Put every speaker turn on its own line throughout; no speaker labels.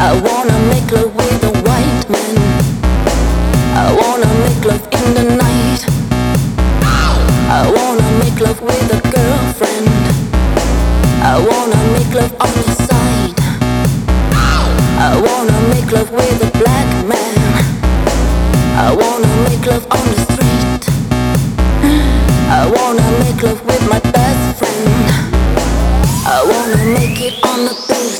I wanna make love with a white man. I wanna make love in the night. I wanna make love with a girlfriend. I wanna make love on the side. I wanna make love with a black man. I wanna make love on the street. I wanna make love with my best friend. I wanna make it on the beat.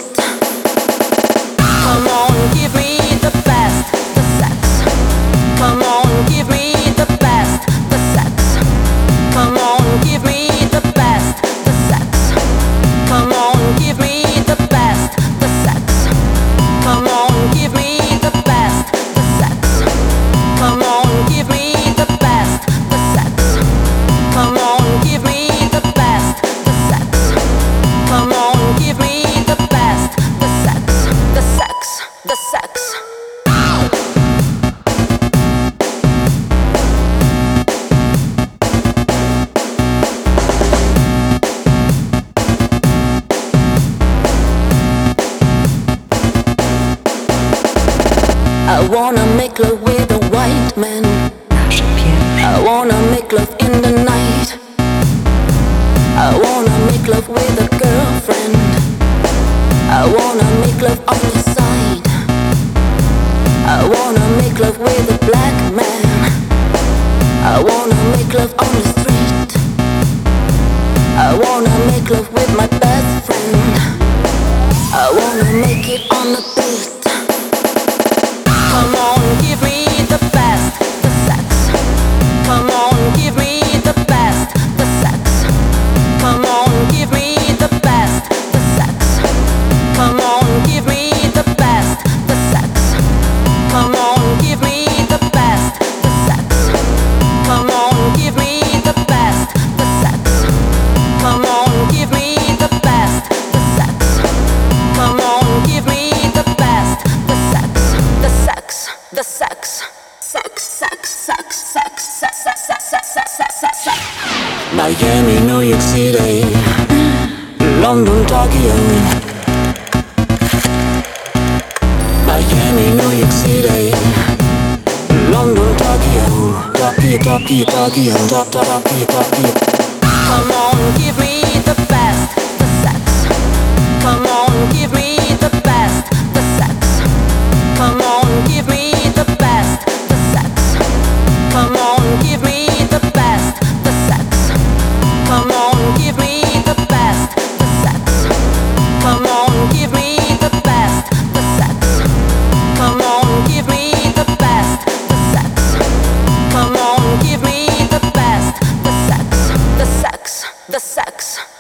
Come on, give me the best, the sex. Come on, give me the best, the sex. Come on, give me the best, the sex. Come on, give me the best, the sex. Come on, give me the best, the sex. Come on, give me the best, the sex. Come on, give me the best, the sex. Come on, give me the best, the sex, the sex, the sex. I wanna make love with a white man. I wanna make love in the night. I wanna make love with a girlfriend. I wanna make love on the side. I wanna make love with a black man. I wanna make love on the street. I wanna make love with my best friend. I wanna make it on the beat. Come on, give me the best, the sex. Come on, give me the best, the sex. Come on, give me the best, the sex. Come on, give me the best, the sex. Come on, give me the best, the sex. Come on, give me the best, the sex. Come on, give me the best, the sex. Come on, give me the best, the sex. The sex, the sex, sex, sex, sex, sex, sex, sex, sex, sex, sex, sex, sex. Miami, New York City, London, Tokyo. Miami, New York City, London, Tokyo. Tokyo, Tokyo, Tokyo, Tokyo, Tokyo. Come on, give me the best, the sex. Come on, give me the best, the sex. Come on, give me the best, the sex. Come on, give me the best, the sex. Come on, give me the best, the sex. Come on, give me the best, the sex. Come on, give me the best, the sex. Come on, give me the best, the sex, the sex, the sex.